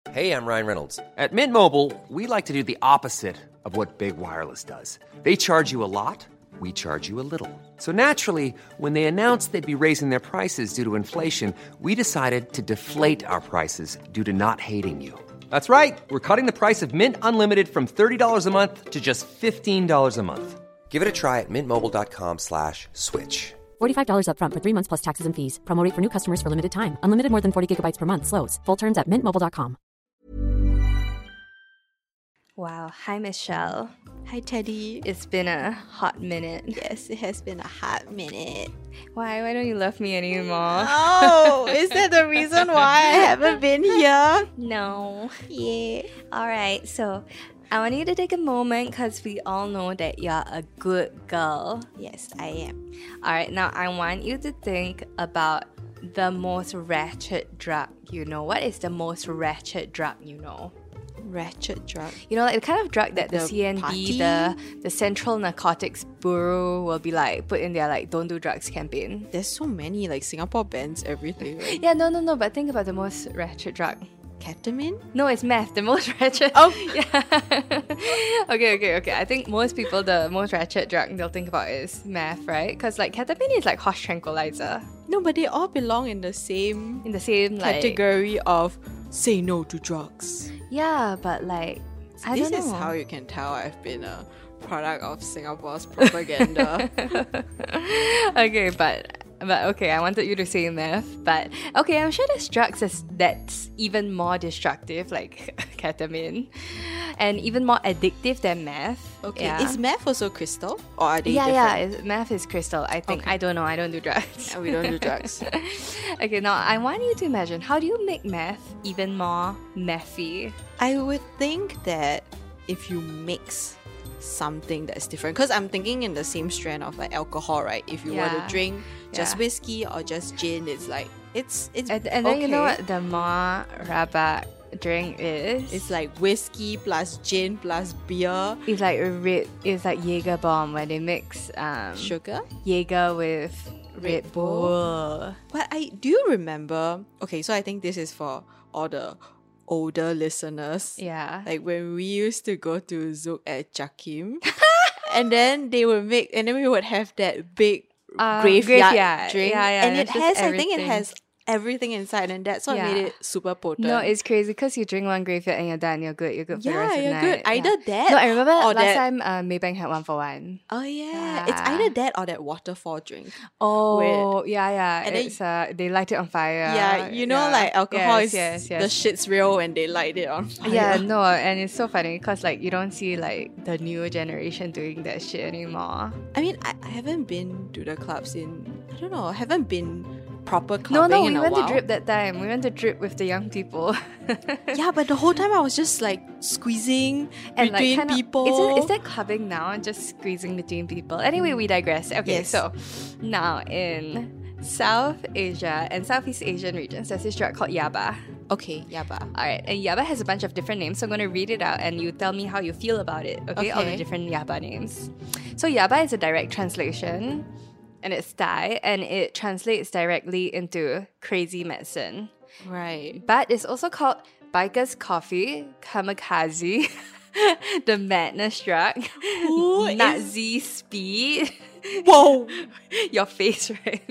Hey, I'm Ryan Reynolds. At Mint Mobile, we like to do the opposite of what Big Wireless does. They charge you a lot, we charge you a little. So naturally, when they announced they'd be raising their prices due to inflation, we decided to deflate our prices due to not hating you. That's right. We're cutting the price of Mint Unlimited from $30 a month to just $15 a month. Give it a try at mintmobile.com/switch. $45 up front for 3 months plus taxes and fees. Promo rate for new customers for limited time. Unlimited more than 40 gigabytes per month. Slows full terms at mintmobile.com. Wow. Hi, Michelle. Hi, Teddy. It's been a hot minute. Yes, it has been a hot minute. Why don't you love me anymore? Oh, is that the reason why I haven't been here? No. Yeah. Alright, so I want you to take a moment because we all know that you're a good girl. Yes, I am. Alright, now I want you to think about the most ratchet drug you know. What is the most ratchet drug you know? Ratchet drug. You know, like the kind of drug that the The CNB, party? the Central Narcotics Bureau will be like put in their like don't do drugs campaign. There's so many, like Singapore bans everything, right? Yeah, no, but think about the most ratchet drug. Ketamine? No, it's meth, the most ratchet. Oh. Yeah. Okay. I think most people, the most ratchet drug they'll think about is meth, right? Because like ketamine is like horse tranquilizer. No, but they all belong in the same In the same like... category of say no to drugs. Yeah, but like... I This don't is know. how you can tell I've been a product of Singapore's propaganda. Okay, but okay, I wanted you to say meth, but okay, I'm sure there's drugs that's even more destructive, like ketamine, and even more addictive than meth. Okay, yeah. is meth also crystal? Or are they yeah, different? meth is crystal. I think. Okay. I don't know. I don't do drugs. We don't do drugs. Okay, now I want you to imagine, how do you make meth even more methy? I would think that if you mix something that's different, because I'm thinking in the same strand of like alcohol, right? If you were Yeah. to drink just Yeah. whiskey or just gin, it's like it's And then you know okay. what the more rabak drink is? It's like whiskey plus gin plus beer, It's like it's like Jaeger bomb where they mix sugar. Jaeger with Red Red Bull. But do you remember? Okay, so I think this is for all the older listeners. Yeah. Like when we used to go to Zouk at Jakim, and then they would make, and then we would have that big graveyard drink, Yeah, and it it's just has, I think it everything. has everything inside, and that's what Yeah. made it super potent. No, it's crazy because you drink one graveyard and you're done. You're good. You're good for the yeah, rest of the you're night. good. Either that, No, I remember or last that. time Maybank had 1 for 1. Oh yeah, it's Yeah. either that or that waterfall drink. Oh, yeah. And then- It's they light it on fire. Yeah, you know, Yeah. like alcohol Yes, is yes. the shit's real when they light it on fire. Yeah, no, and it's so funny because like you don't see like the newer generation doing that shit anymore. I mean, I haven't been to the clubs in, I don't know, I haven't been proper No, clubbing we in a went while. to Drip that time. We went to Drip with the young people. Yeah, but the whole time I was just like squeezing And like between kinda, people. Is that clubbing now? Just squeezing between people. Anyway, we digress. Okay, Yes. so now in South Asia and Southeast Asian regions, there's this drug called Yaba. Okay, yaba. Alright, and Yaba has a bunch of different names, so I'm going to read it out and you tell me how you feel about it, okay? All the Okay. different Yaba names. So Yaba is a direct translation, and it's Thai, and it translates directly into crazy medicine. Right. But it's also called Biker's Coffee, Kamikaze, the Madness Drug, Who is- Nazi Speed. Whoa! Your face, right?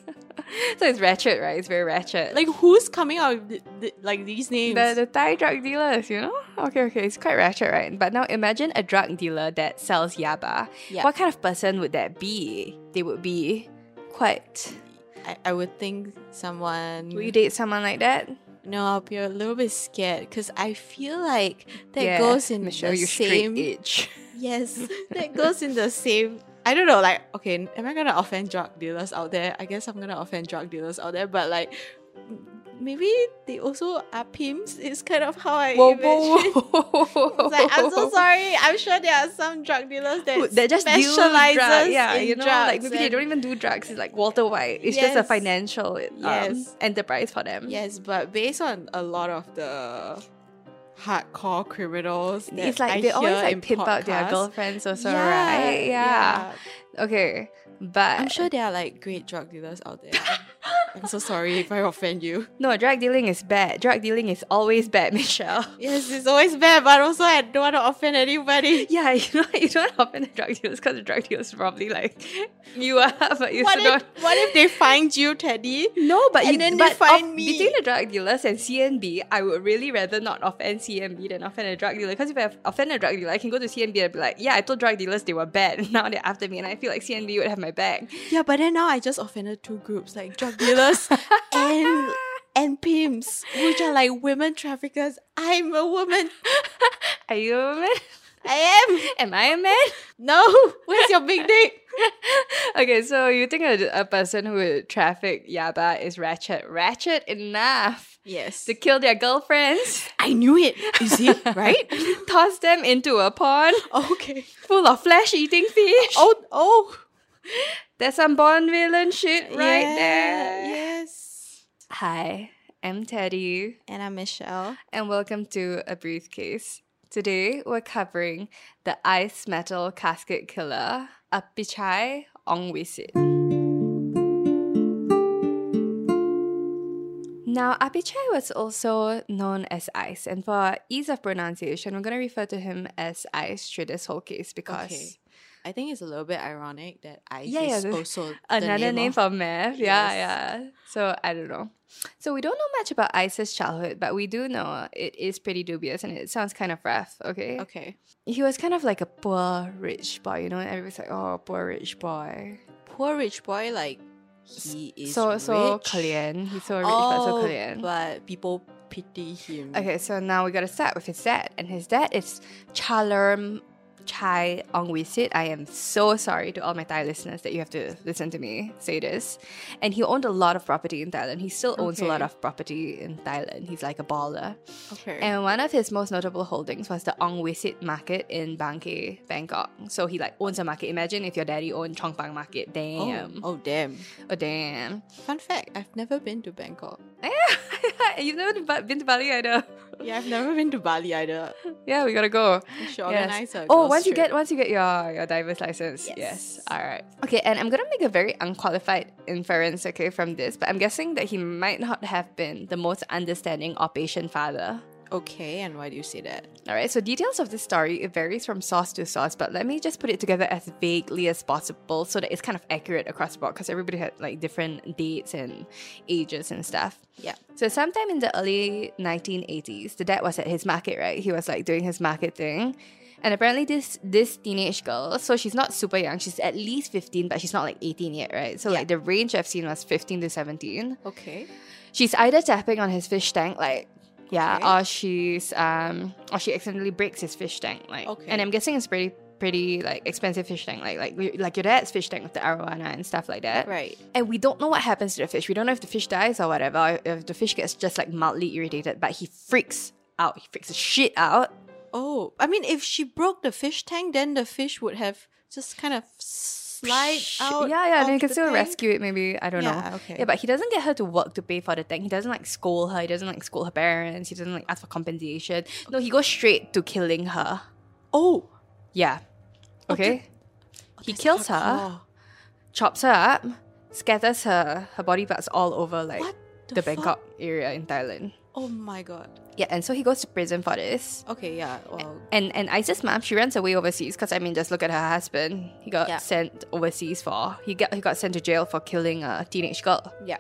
So it's ratchet, right? It's very ratchet. Like, who's coming out with like these names? The Thai drug dealers, you know? Okay, it's quite ratchet, right? But now imagine a drug dealer that sells yaba. Yeah. What kind of person would that be? They would be quite... I would think someone... Would you date someone like that? No, I'll be a little bit scared because I feel like that Yeah, goes in Michelle, the you same... straight edge. Yes, that goes in the same... I don't know, like, okay, am I going to offend drug dealers out there? I guess I'm going to offend drug dealers out there, but like, maybe they also are pimps. It's kind of how I imagine. It's like, I'm so sorry. I'm sure there are some drug dealers that just deal specializes drugs. Yeah, in you know, drugs. like maybe they and- don't even do drugs. It's like Walter White. It's just a Yes. financial Yes. enterprise for them. Yes, but based on a lot of the hardcore criminals, that It's like I they always hear like in pimp out their podcasts, girlfriends also, right? Yeah. Okay. But I'm sure there are like great drug dealers out there. I'm so sorry if I offend you. No, drug dealing is bad. Drug dealing is always bad, Michelle. Yes, it's always bad, but also I don't want to offend anybody. Yeah, you don't offend the drug dealers because the drug dealers probably like you are, but you What still if, don't. what if they find you, Teddy? No, but And then they find me. between the drug dealers and CNB, I would really rather not offend CNB than offend a drug dealer. Because if I offend a drug dealer, I can go to CNB and be like, yeah, I told drug dealers they were bad, and now they're after me, and I feel like CNB would have my back. Yeah, but then now I just offended two groups, like drug dealers and pimps, which are like women traffickers. I'm a woman. Are you a woman? I am. Am I a man? No, where's your big dick? Okay, so you think a person who would traffic yaba is ratchet enough Yes. to kill their girlfriends, I knew it. Is it right? toss them into a pond Okay. full of flesh-eating fish. Oh. There's some Bond villain shit right Yeah, there. Yes. Hi, I'm Teddy, And I'm Michelle. and welcome to A Briefcase. Today, we're covering the ice metal casket killer, Appichai Ongwisit. Now, Appichai was also known as Ice, and for ease of pronunciation, we're going to refer to him as Ice through this whole case because... Okay. I think it's a little bit ironic that ice Yeah, is yeah, also the another name of- for meth. Yes. Yeah. So I don't know. So we don't know much about Ice's childhood, but we do know it is pretty dubious and it sounds kind of rough, okay? Okay. He was kind of like a poor rich boy, you know? Everybody's like, oh, poor rich boy. Poor rich boy, like he is So rich. 可怜. He's so rich but so 可怜. but people pity him. Okay, so now we gotta start with his dad. And his dad is Chalerm Chai Ongwisit. I am so sorry to all my Thai listeners that you have to listen to me say this. And he owned a lot of property in Thailand. He still owns a lot Okay. of property in Thailand. He's like a baller. Okay. And one of his most notable holdings was the Ongwisit market in Bangkok, Bangkok. So he like owns a market. Imagine if your daddy owned Chongpang market. Damn. Oh, damn. Oh, damn. Fun fact, I've never been to Bangkok. You've never been to Bali either. Yeah, I've never been to Bali either. Yeah, we gotta go. We should Yes. organize a Oh, girls' once you trip. get your driver's license. Yes. Yes. All right. Okay, and I'm gonna make a very unqualified inference, okay, from this, but I'm guessing that he might not have been the most understanding or patient father. Okay, and why do you say that? All right. So details of this story, it varies from source to source, but let me just put it together as vaguely as possible so that it's kind of accurate across the board because everybody had like different dates and ages and stuff. Yeah. So sometime in the early 1980s, the dad was at his market, right? He was like doing his market thing. And apparently this teenage girl, so she's not super young, she's at least 15, but she's not like 18 yet, right? So Yeah. like the range I've seen was 15 to 17. Okay. She's either tapping on his fish tank, like, yeah, Okay. or she accidentally breaks his fish tank, like. Okay. And I'm guessing it's pretty like expensive fish tank, like your dad's fish tank with the arowana and stuff like that. Right. And we don't know what happens to the fish. We don't know if the fish dies or whatever, or if the fish gets just like mildly irritated, but he freaks out. He freaks the shit out. Oh, I mean, if she broke the fish tank, then the fish would have just kind of slide out. Yeah, and of you can the still tank. rescue it, maybe. I don't Yeah, know. okay. Yeah, but he doesn't get her to work to pay for the tank. He doesn't like scold her. He doesn't like scold her parents. He doesn't like ask for compensation. No, he goes straight to killing her. Oh, Yeah. Okay? He kills her, hardcore. chops her up, scatters her body parts all over like What the the fuck? Bangkok area in Thailand. Oh my god. Yeah, and so he goes to prison for this. Okay, yeah. Well, And Isis' mom, she runs away overseas because I mean, just look at her husband. He got Yeah. sent overseas he got sent to jail for killing a teenage girl. yeah.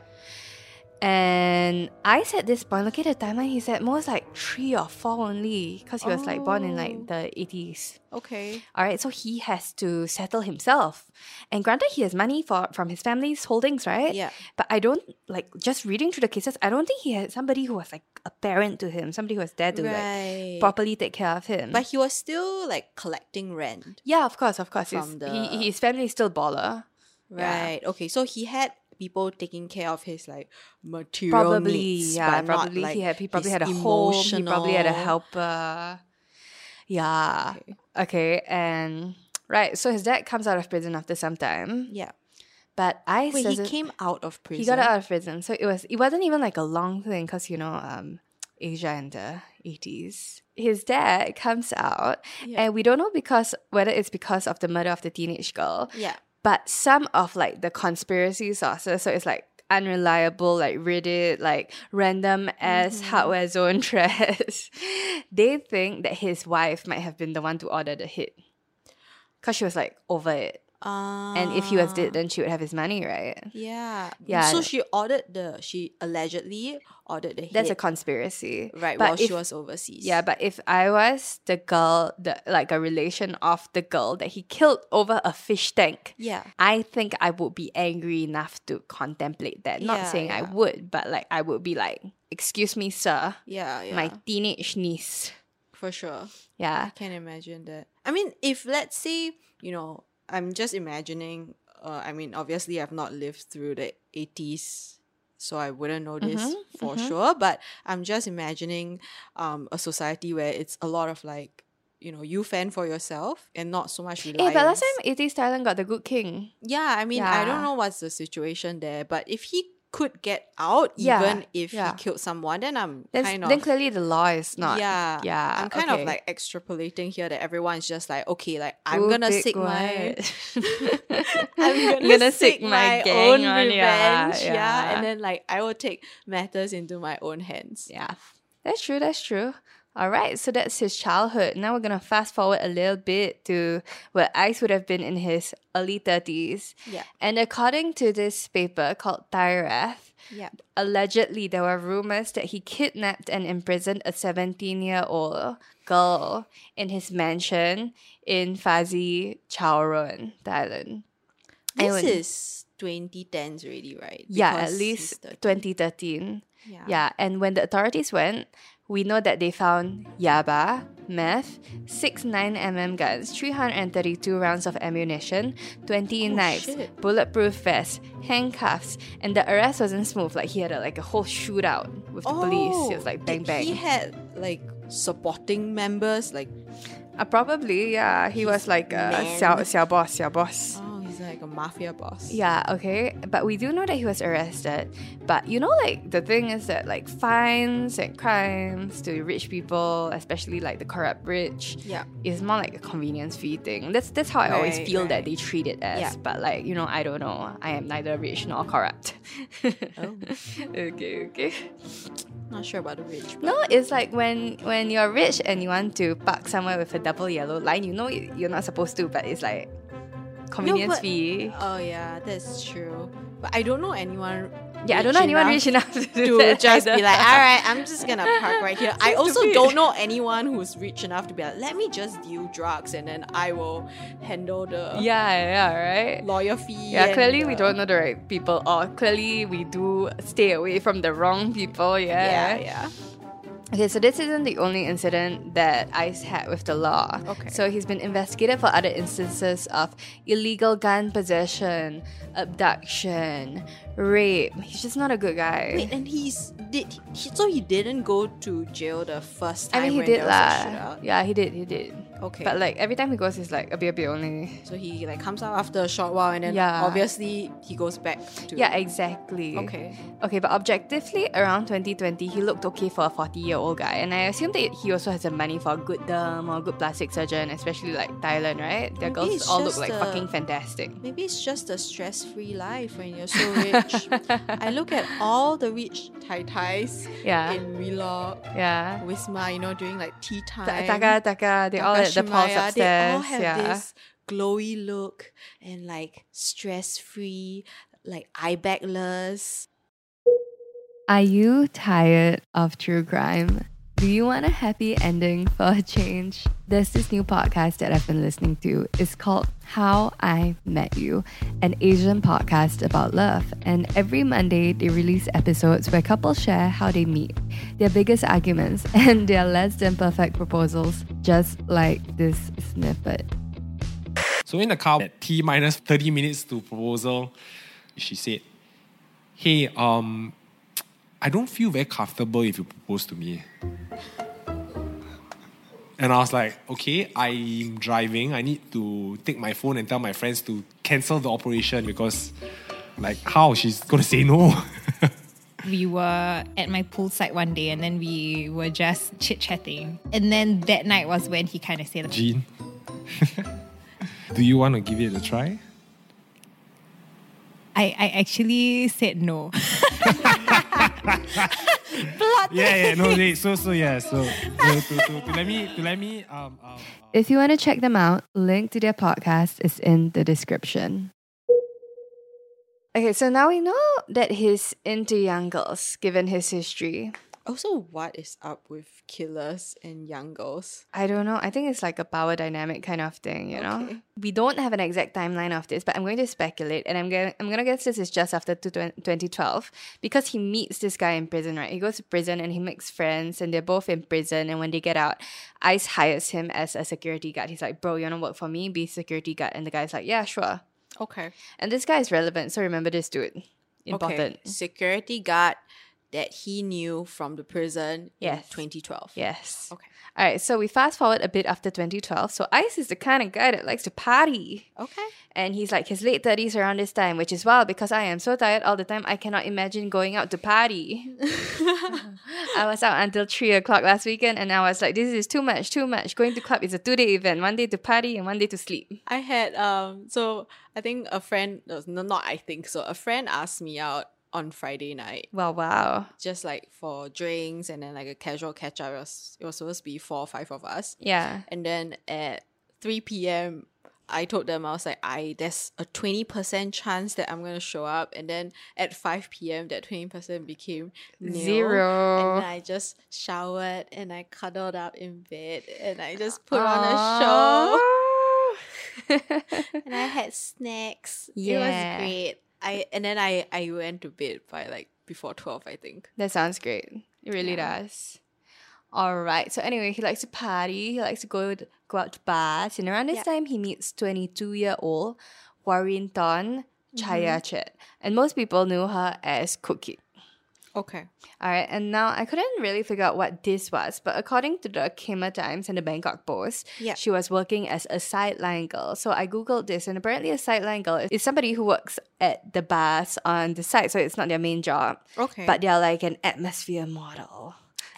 And Ice at this point, look at the timeline. He's at most like 3 or 4 only because he was like born in like the 80s. Okay. All right, so he has to settle himself. And granted, he has money from his family's holdings, right? Yeah. But I don't, like, just reading through the cases, I don't think he had somebody who was, like, a parent to him, somebody who was there to, Right. like, properly take care of him. But he was still like collecting rent. yeah, of course. From His family is still baller. Yeah. Right. Okay. So he had people taking care of his like material Probably, needs, yeah. but not, Probably like, he probably his had a home. He probably had a emotional- helper. Yeah. Okay, and right. So his dad comes out of prison after some time, Yeah. but Ice Wait, he doesn't. came out of prison. He got out of prison, so it wasn't even like a long thing because Asia in the 80s. His dad comes out, Yeah. and we don't know whether it's because of the murder of the teenage girl. Yeah. But some of like the conspiracy sources, so it's like unreliable, like Reddit, like random ass hardware zone threads, they think that his wife might have been the one to order the hit. Because she was like over it. And if he was dead, then she would have his money, right? Yeah. Yeah. So she allegedly ordered the hit. That's a conspiracy. Right, But while if- she was overseas. Yeah, but if I was the girl, like a relation of the girl that he killed over a fish tank, Yeah. I think I would be angry enough to contemplate that. Not Yeah, saying I yeah. would, but like I would be like, excuse me, sir, Yeah, yeah. my teenage niece. For sure. Yeah. I can imagine that. I mean, if let's say, I'm just imagining, obviously I've not lived through the 80s, so I wouldn't know this for sure, but I'm just imagining a society where it's a lot of like, you fend for yourself and not so much reliance. But last time 80s Thailand got the good king. Yeah, I mean, I Yeah. don't know what's the situation there, but if he could get out, Yeah, even if yeah. he killed someone, then I'm Then clearly the law is not. yeah. Yeah. I'm kind okay. of like extrapolating here that everyone's just like, okay, like I'm Ooh, gonna big seek my word. I'm gonna seek my gang own on ya, revenge. Yeah. yeah. And then like I will take matters into my own hands. Yeah, that's true. That's true. All right, so that's his childhood. Now we're gonna fast forward a little bit to where Ice would have been in his early 30s. Yeah. And according to this paper called Thyrath, Yeah. allegedly there were rumors that he kidnapped and imprisoned a 17-year-old girl in his mansion in Fazi Chowron, Thailand. This And- is 2010s already, right? Yeah, Because at he's least 30. 2013. Yeah. Yeah, and when the authorities went, we know that they found yaba, meth, 6 9mm guns, 332 rounds of ammunition, 20 knives, shit. bulletproof vests, handcuffs, and the arrest wasn't smooth. Like he had a whole shootout with the police. It was like bang did bang. He had like supporting members, like Probably, yeah. He was like a man. xiao boss. he's like a mafia boss. Yeah, okay. But we do know that he was arrested. But like the thing is that like fines and crimes to rich people, especially like the corrupt rich, Yeah. is more like a convenience fee thing. That's how I always Right, feel right. that they treat it as. Yeah. But like, I don't know. I am neither rich nor corrupt. Oh. Okay. Not sure about the rich. But No, it's like when you're rich and you want to park somewhere with a double yellow line, you're not supposed to, but it's like convenience but- fee. Oh yeah, that's true. But I don't know anyone. Yeah, I don't know anyone rich enough to do to that just either. be like, all right, I'm just gonna park right here. I also stupid. don't know anyone who's rich enough to be like, let me just deal drugs and then I will handle the Yeah, right? lawyer fee. Yeah, and clearly we the- don't know the right people, or clearly we do stay away from the wrong people, Yeah. Okay, so this isn't the only incident that Ice had with the law. Okay. So he's been investigated for other instances of illegal gun possession, abduction, rape. He's just not a good guy. Wait, and so he didn't go to jail the first time I mean, he when did there was a lah. shootout? Yeah, he did. Okay. But like every time he goes, it's like a bit only. So he like comes out after a short while and then Yeah. obviously he goes back to Yeah, exactly. Okay. Okay, but objectively, around 2020, he looked okay for a 40-year-old guy. And I assume that he also has the money for a good derm or a good plastic surgeon, especially like Thailand, right? Their Maybe girls it's all look just like the- fucking fantastic. Maybe it's just a stress-free life when you're so rich. I look at all the rich Thais Yeah. in Wheelock, Yeah. Wisma, doing like tea time. Taka, they all at the pulse Takashimaya, upstairs. They all have yeah. this glowy look and like stress-free, like eye bagless. Are you tired of true crime? Do you want a happy ending for a change? There's this new podcast that I've been listening to. It's called How I Met You, an Asian podcast about love. And every Monday, they release episodes where couples share how they meet, their biggest arguments, and their less than perfect proposals, just like this snippet. So in the car, at T minus 30 minutes to proposal, she said, hey, I don't feel very comfortable if you propose to me. And I was like, okay, I'm driving. I need to take my phone and tell my friends to cancel the operation because, like, how? She's going to say no. We were at my poolside one day and then we were just chit-chatting. And then that night was when he kind of said, Jean, do you want to give it a try? I actually said no. No, wait, so let me If you want to check them out, link to their podcast is in the description. Okay, so now we know that he's into young girls, given his history. Also, what is up with killers and young girls? I don't know. I think it's like a power dynamic kind of thing, you know? Okay. We don't have an exact timeline of this, but I'm going to speculate, and I'm gonna guess this is just after 2012, because he meets this guy in prison, right? He goes to prison and he makes friends, and they're both in prison, and when they get out, ICE hires him as a security guard. He's like, bro, you wanna work for me? Be security guard. And the guy's like, yeah, sure. Okay. And this guy is relevant, so remember this dude. Important. Okay. Security guard that he knew from the prison Yes. in 2012. Yes. Okay. All right, so we fast forward a bit after 2012. So Ice is the kind of guy that likes to party. Okay. And he's like his late 30s around this time, which is wild because I am so tired all the time, I cannot imagine going out to party. I was out until 3 o'clock last weekend and I was like, this is too much. Going to club is a 2-day event, 1 day to party and 1 day to sleep. I had so I think a friend a friend asked me out on Friday night, Wow. just like for drinks and then like a casual catch up. It was supposed to be 4 or 5 of us. Yeah. And then at 3 p.m. I told them, I was like, there's a 20% chance that I'm gonna show up. And then at 5 p.m. that 20% became nil. 0. And then I just showered and I cuddled up in bed and I just put on a show. And I had snacks. Yeah. It was great. I went to bed by like before 12, I think. That sounds great. It really does. All right. So anyway, he likes to party. He likes to go out to bars. And around this time, he meets 22-year-old Warrington Chayachet. And most people knew her as Cookie. Okay. All right, and now I couldn't really figure out what this was, but according to the Khmer Times and the Bangkok Post, she was working as a sideline girl. So I googled this, and apparently a sideline girl is somebody who works at the bars on the side, so it's not their main job. Okay. But they're like an atmosphere model.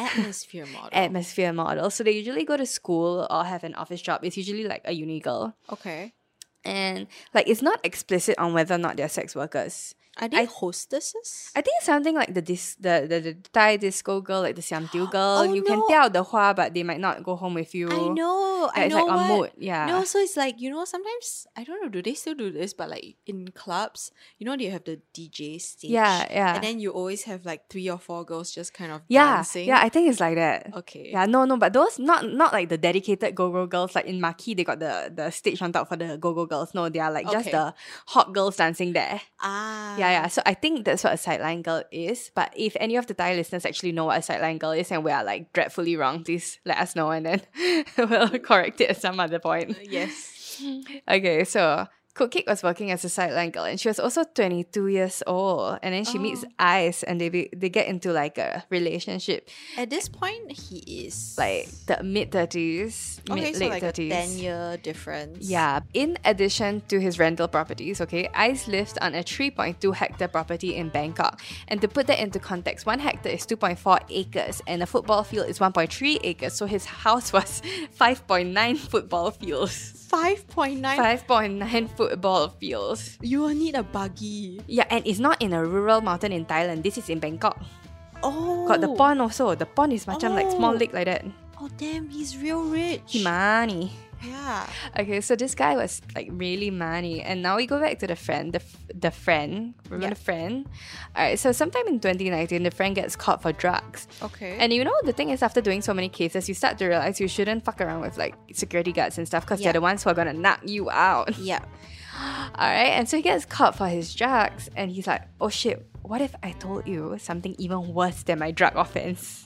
Atmosphere model. So they usually go to school or have an office job. It's usually like a uni girl. Okay. And like it's not explicit on whether or not they're sex workers. Are they hostesses? I think it's something like the Thai disco girl, like the Siam Tiu girl. Oh, you can tell the hua, but they might not go home with you. I know. Yeah, I it's know like on what. mood. Yeah. No, so it's like, sometimes, I don't know, do they still do this? But like in clubs, they have the DJ stage. Yeah. And then you always have like 3 or 4 girls just kind of Yeah, dancing. I think it's like that. Okay. Yeah, no, but those not like the dedicated go-go girls. Like in Maki, they got the stage on top for the go-go girls. No, they are like just Okay. the hot girls dancing there. Ah. Yeah. So I think that's what a sideline girl is. But if any of the Thai listeners actually know what a sideline girl is and we are like dreadfully wrong, please let us know and then we'll correct it at some other point. Yes. Okay, so Cook Kick was working as a sideline girl and she was also 22 years old. And then she meets Ice and they get into like a relationship. At this point, he is Like the mid-30s, okay, so late like 30s. a 10-year difference. Yeah. In addition to his rental properties, okay, Ice lived on a 3.2 hectare property in Bangkok. And to put that into context, 1 hectare is 2.4 acres and a football field is 1.3 acres. So his house was 5.9 football fields. 5.9. 5.9 football fields. You will need a buggy. Yeah, and it's not in a rural mountain in Thailand. This is in Bangkok. Oh. Got the pond also. The pond is macam like small lake like that. Oh, damn. He's real rich. He money. Yeah. Okay, so this guy was like really money, and now we go back to the friend. The friend, remember the friend? All right. So sometime in 2019, the friend gets caught for drugs. Okay. And the thing is, after doing so many cases, you start to realize you shouldn't fuck around with like security guards and stuff because they're the ones who are gonna knock you out. Yeah. All right. And so he gets caught for his drugs, and he's like, "Oh shit! What if I told you something even worse than my drug offense?"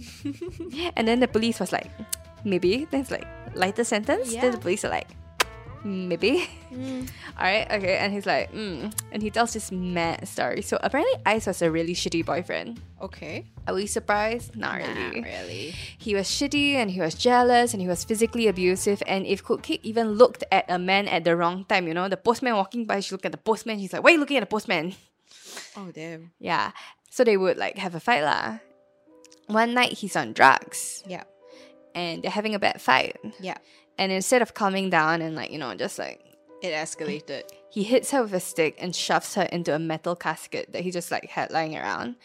And then the police was like, maybe. Then it's like, lighter sentence? Yeah. Then the police are like, maybe. Alright, okay. And he's like, And he tells this mad story. So apparently Ice was a really shitty boyfriend. Okay. Are we surprised? Not really. Not really. He was shitty and he was jealous and he was physically abusive. And if Cook Kick even looked at a man at the wrong time, the postman walking by, she looked at the postman. She's like, why are you looking at the postman? Oh, damn. Yeah. So they would like have a fight lah. One night he's on drugs Yeah. and they're having a bad fight. Yeah. And instead of calming down and like, just like It escalated. He hits her with a stick and shoves her into a metal casket that he just like had lying around.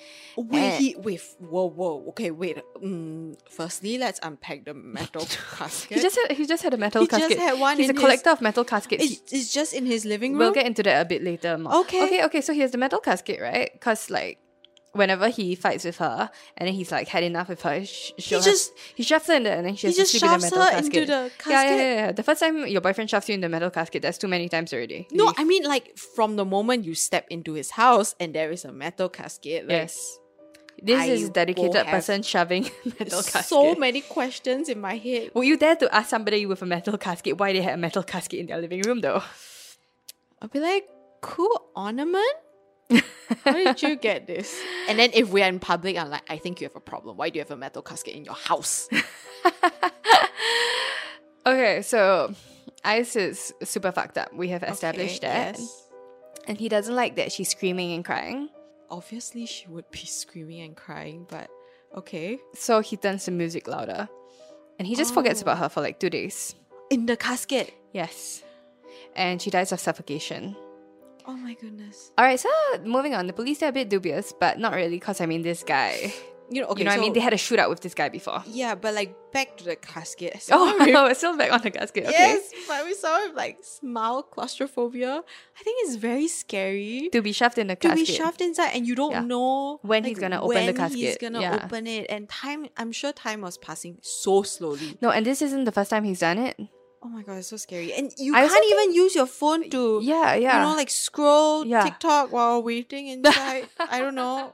Whoa. Okay, wait. Firstly, let's unpack the metal casket. He just had a metal He casket. just had one He's in a collector of metal caskets. It's just in his living room. We'll get into that a bit later. Okay. Okay. So he has the metal casket, right? Because like, whenever he fights with her, and then he's like had enough with her, he shoves her in there, and then she has to just sleep in the shoves metal her casket. into the Yeah. casket? The first time your boyfriend shoves you in the metal casket, that's too many times already. No, I mean like from the moment you step into his house and there is a metal casket. Like, Yes. This I is a dedicated will have person shoving metal casket. so many questions in my head. Would you dare to ask somebody with a metal casket why they had a metal casket in their living room though? I'll be like, cool ornament? How did you get this? And then if we're in public, I'm like, I think you have a problem. Why do you have a metal casket in your house? Okay, so Ice is super fucked up. We have established that. Yes. And he doesn't like that she's screaming and crying. Obviously, she would be screaming and crying, but okay. So he turns the music louder. And he just forgets about her for like 2 days. In the casket. Yes. And she dies of suffocation. Oh my goodness. Alright, so moving on. The police, they're a bit dubious, but not really, because I mean, this guy... You know, okay, you know what I so- mean? They had a shootout with this guy before. Yeah, but like back to the casket. Oh, we're still back on the casket. Okay. Yes, but we saw him like smile claustrophobia. I think it's very scary To be shoved in the to casket. be shoved inside and you don't Yeah. know When he's gonna open the when he's casket. gonna Yeah. open it, and I'm sure time was passing so slowly. No, and this isn't the first time he's done it. Oh my god, it's so scary. And you I also can't even use your phone to Yeah. you know, like scroll Yeah. TikTok while waiting inside. I don't know.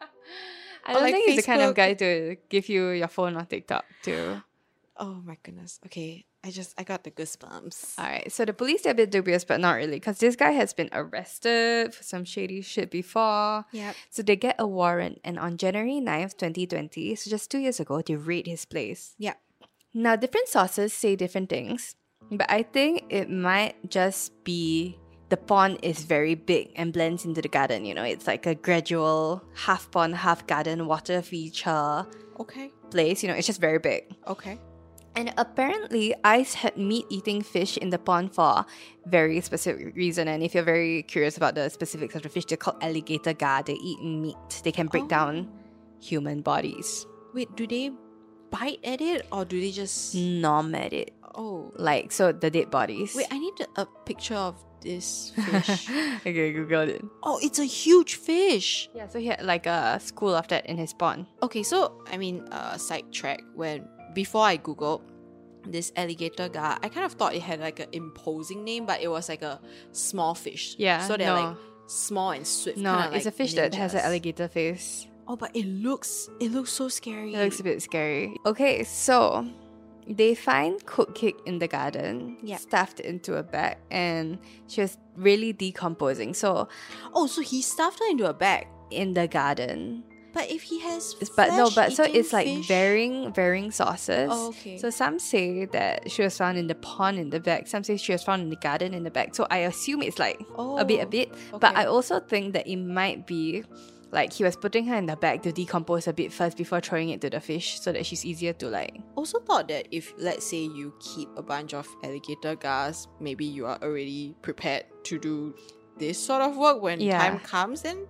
I don't like think he's the kind of Facebook. guy to give you your phone on TikTok too. Oh my goodness. Okay. I got the goosebumps. Alright, so the police are a bit dubious, but not really, because this guy has been arrested for some shady shit before. Yep. So they get a warrant, and on January 9th, 2020, so just 2 years ago, they raid his place. Yeah. Now, different sources say different things, but I think it might just be the pond is very big and blends into the garden. You know, it's like a gradual half pond, half garden water feature Okay. place. You know, it's just very big. Okay. And apparently, Ice had meat-eating fish in the pond for very specific reason. And if you're very curious about the specifics of the fish, they're called alligator gar. They eat meat. They can break down human bodies. Wait, do they bite at it or do they just Nom at it. Oh. Like, so the dead bodies. Wait, I need a picture of this fish. Okay, Google it. Oh, it's a huge fish. Yeah, so he had like a school of that in his pond. Okay, so I mean, sidetrack. When before I googled this alligator gar, I kind of thought it had like an imposing name, but it was like a small fish. Yeah, so they're no. like small and swift. No, kinda it's like a fish that has an ninjas. alligator face. Oh, but it looks so scary. It looks a bit scary. Okay, so they find cooked cake in the garden, Yeah. stuffed into a bag, and she was really decomposing. So Oh, so he stuffed her into a bag. in the garden. But if he has So it's like fish, varying sources. Oh, okay. So some say that she was found in the pond in the bag. Some say she was found in the garden in the bag. So I assume it's like a bit. But okay. I also think that it might be like he was putting her in the bag to decompose a bit first before throwing it to the fish so that she's easier to like. also thought that if let's say you keep a bunch of alligator gars, maybe you are already prepared to do this sort of work when Yeah. time comes. And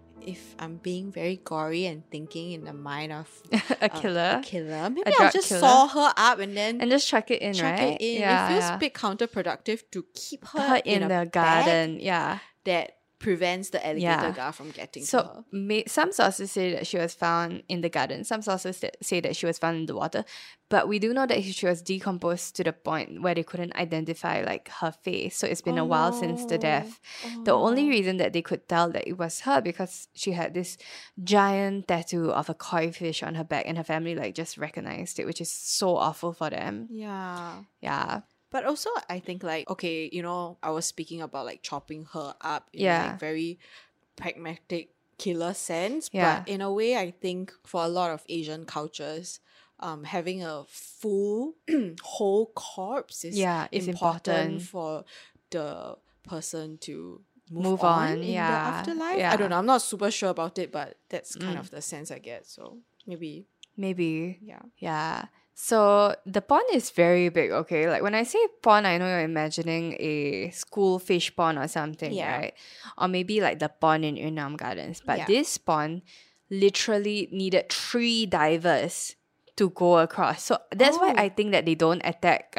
if I'm being very gory and thinking in the mind of A killer. maybe A I'll drug just killer. saw her up and then And just chuck it in, chuck right? it in. Yeah, it feels yeah. a bit counterproductive to keep her, Her in a the bag garden. Yeah. that prevents the alligator Yeah. gar from getting to So her. some sources say that she was found in the garden. Some sources say that she was found in the water. But we do know that she was decomposed to the point where they couldn't identify like her face. So it's been a while since the death. The only reason that they could tell that it was her because she had this giant tattoo of a koi fish on her back, and her family like just recognized it, which is so awful for them. Yeah. Yeah. But also, I think like, okay, you know, I was speaking about like chopping her up in Yeah. like very pragmatic killer sense. Yeah. But in a way, I think for a lot of Asian cultures, having a full whole corpse is Yeah, it's important. for the person to Move on on, in yeah, the afterlife. yeah. I don't know. I'm not super sure about it, but that's kind of the sense I get. So maybe, Maybe. yeah. Yeah. So the pond is very big, okay? Like when I say pond, I know you're imagining a school fish pond or something, Yeah. right? Or maybe like the pond in Yunnan Gardens. But Yeah. this pond literally needed 3 divers to go across. So that's why I think that they don't attack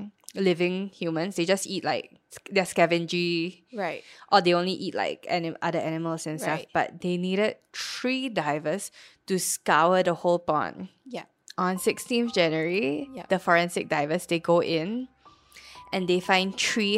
living humans. They just eat like their scavenger, Right. or they only eat like other animals and stuff. Right. But they needed 3 divers to scour the whole pond. Yeah. On 16th January, Yeah. the forensic divers, they go in and they find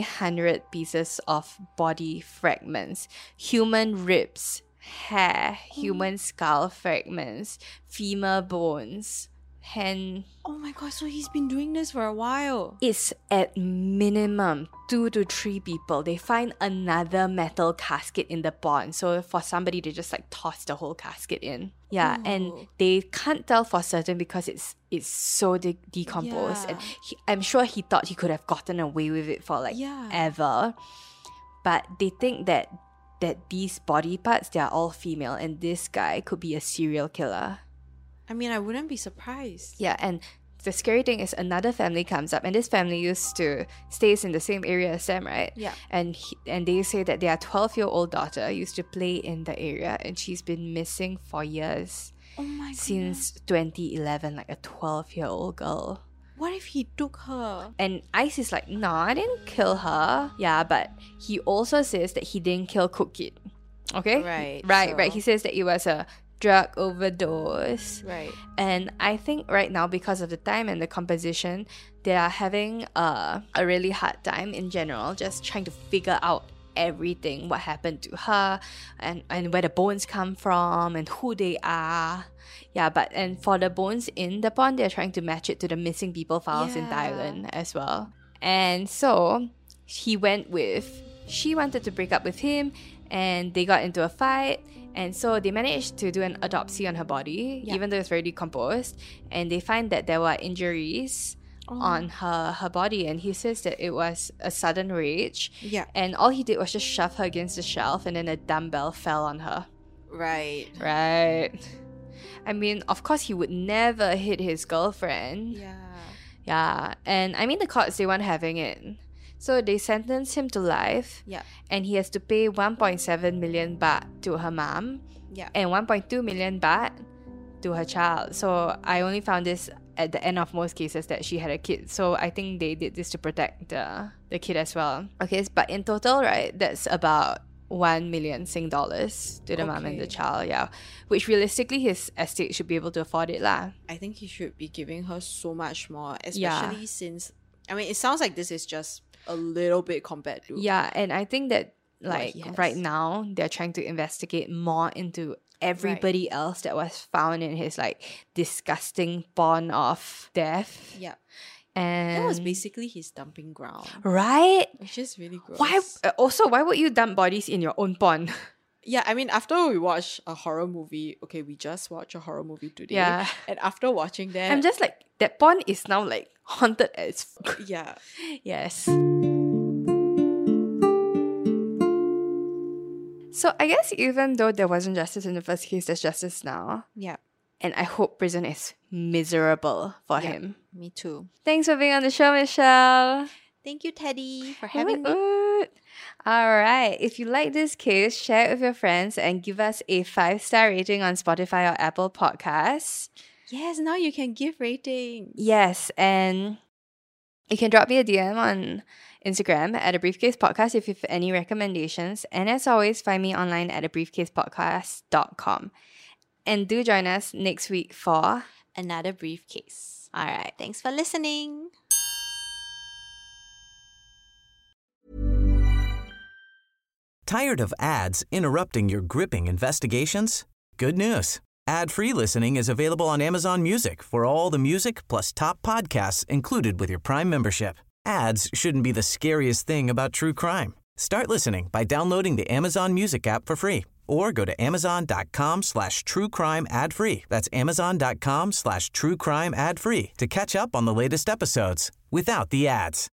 300 pieces of body fragments, human ribs, hair, human skull fragments, femur bones, hand. Oh my god, so he's been doing this for a while. It's at minimum 2 to 3 people. They find another metal casket in the pond. So for somebody, they just like toss the whole casket in. Yeah, and they can't tell for certain because it's so decomposed. Yeah. And I'm sure he thought he could have gotten away with it for like Yeah. ever. But they think that these body parts, they are all female, and this guy could be a serial killer. I mean, I wouldn't be surprised. Yeah, and the scary thing is another family comes up, and this family stays in the same area as them, right? Yeah. And they say that their 12-year-old daughter used to play in the area, and she's been missing for years. Oh my god. Since 2011, like a 12-year-old girl. What if he took her? And Ice is like, no, I didn't kill her. Yeah, but he also says that he didn't kill Cookit. Okay? Right, Right. so- He says that it was a drug overdose. Right. And I think right now, because of the time and the composition, they are having a really hard time in general, just trying to figure out everything, what happened to her, and where the bones come from, and who they are. Yeah, and for the bones in the pond, they're trying to match it to the missing people files in Yeah. Thailand as well. And so she wanted to break up with him, and they got into a fight. And so they managed to do an autopsy on her body, Yeah. even though it's very decomposed. And they find that there were injuries on her body. And he says that it was a sudden rage. Yeah. And all he did was just shove her against the shelf, and then a dumbbell fell on her. Right. Right. I mean, of course, he would never hit his girlfriend. Yeah. Yeah. And I mean, the courts, they weren't having it. So they sentenced him to life. Yeah. And he has to pay 1.7 million baht to her mom Yeah. and 1.2 million baht to her child. So I only found this at the end of most cases that she had a kid. So I think they did this to protect the kid as well. Okay, but in total, right, that's about 1 million Sing dollars to the mom and the Okay. child, yeah. Which realistically, his estate should be able to afford it lah. I think he should be giving her so much more, Yeah. especially since, I mean, it sounds like this is just a little bit compared to. Yeah, and I think that like he has. right now they're trying to investigate more into everybody else that was found in his like disgusting pond of death. Yeah. And That was basically his dumping ground, right. which is really gross. Why? Also, why would you dump bodies in your own pond? Yeah, I mean, after we watch a horror movie, okay, we just watched a horror movie today. Yeah. And after watching that, I'm just like that pond is now like haunted as. yeah. Yes. So I guess even though there wasn't justice in the first case, there's justice now. Yeah. And I hope prison is miserable for Yeah. him. Me too. Thanks for being on the show, Michelle. Thank you, Teddy, for Woot woot. All right. If you like this case, share it with your friends and give us a 5-star rating on Spotify or Apple Podcasts. Yes, now you can give ratings. Yes, and you can drop me a DM on Instagram at A Briefcase Podcast if you have any recommendations. And as always, find me online at abriefcasepodcast.com. And do join us next week for... Another briefcase. All right. Thanks for listening. Tired of ads interrupting your gripping investigations? Good news. Ad-free listening is available on Amazon Music for all the music plus top podcasts included with your Prime membership. Ads shouldn't be the scariest thing about true crime. Start listening by downloading the Amazon Music app for free or go to amazon.com/truecrime ad-free. That's amazon.com/truecrime ad-free to catch up on the latest episodes without the ads.